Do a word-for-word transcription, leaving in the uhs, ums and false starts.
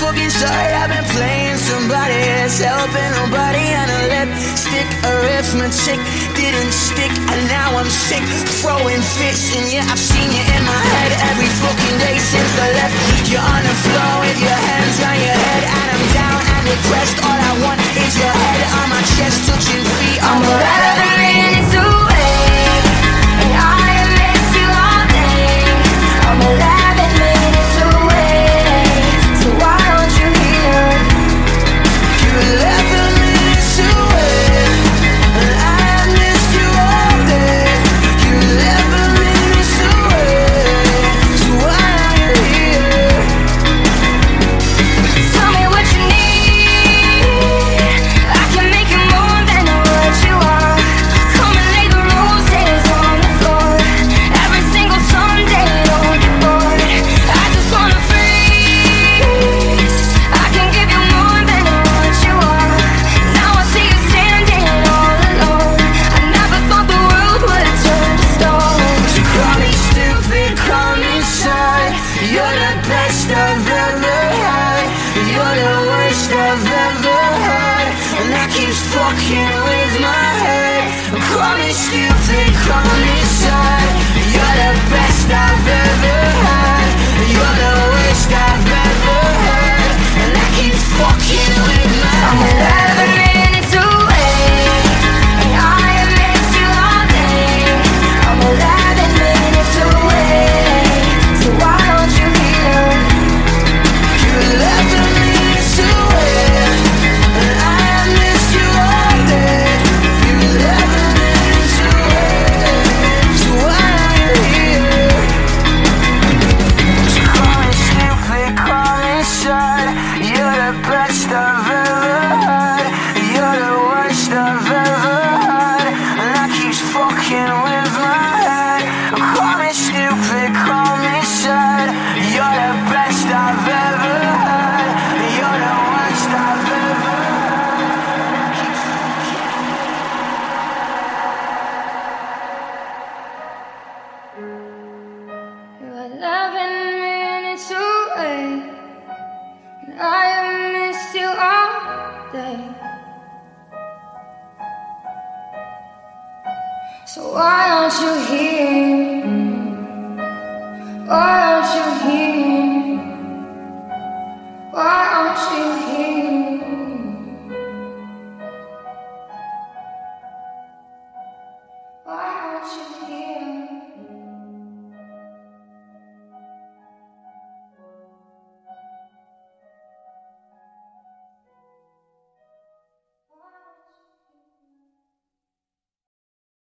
fucking sorry I've been playing somebody else, helping nobody, and a lipstick arithmetic didn't stick, and now I'm sick, throwing fits, and yeah, I've seen you in my head every fucking day since I left. You're on the floor with your hands on your head, and I'm down and depressed. All I want is your head on my chest, touching feet on I'm the eleven minutes away, and I miss you all day. I'm eleven minutes away, so why aren't you here? You're eleven minutes away, and I miss you all day. You're eleven minutes away, so why are you here? Tell me what you need, I can make you more than what you are. Come and lay the roses on the floor, every single Sunday, don't get bored. I just wanna freeze, I can give you more than what you are. Now I see you standing all alone, I never thought the world would turn to stone. So call me stupid, call me sad. You're the best I've ever had, you're the worst I've ever had, and that keeps fucking with my head. Call me stupid, call me sad. You're the best I've ever had, you're the worst I've ever had, and that keeps fucking with my I'm head. eleven minutes away, and I miss you all day. I'm eleven minutes away, so why aren't you here? You're eleven minutes away, and I miss you all day. You're eleven minutes away, so why are you here? So call me stupid, call me sad. You're the best I've ever had, you're the worst I've ever had, and that keeps fucking with my head. Call me stupid, call me sad. You're the best I've ever had, you're the worst I've ever You're eleven minutes away, and I have missed you all day. So why aren't you here? Why aren't you here? Why aren't you here? Why aren't you here?